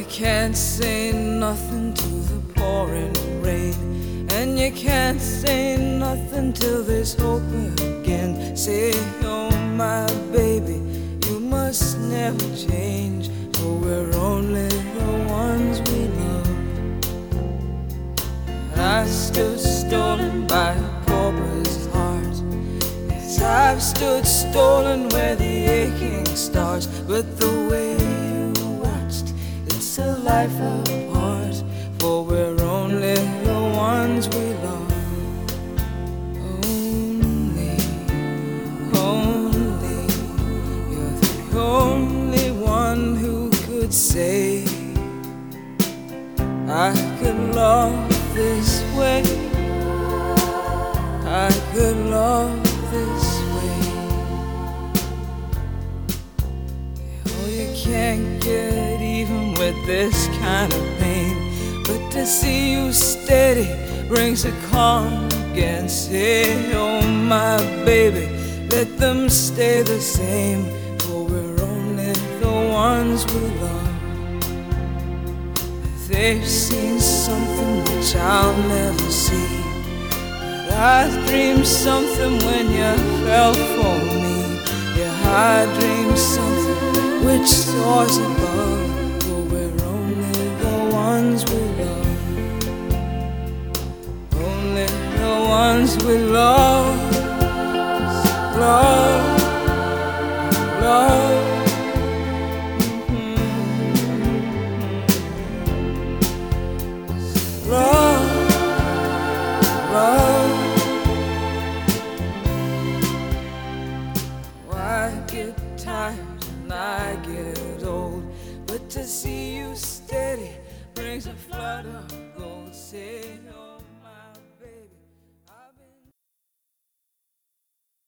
you can't say nothing to the pouring rain, and you can't say nothing till there's hope again. Say, oh my baby, you must never change, for we're only the ones we love. I stood stolen by a pauper's heart, as I've stood stolen where the aching starts. But the way you watched, it's a life apart, for we're only the ones we love. Only, you're the only one who could say I could love this way, I could love this way. Oh, you can't get even with this kind of pain, but to see you steady brings a calm again. Say, oh my baby, let them stay the same, for we're only the ones we love. They've seen something which I'll never see, but I dreamed something when you fell for me. Yeah, I dreamed something which soars above, for we're only the ones we love. Only the ones we love, love, love. Love, love. Oh, I get tired and I get old, but to see you steady brings a flood of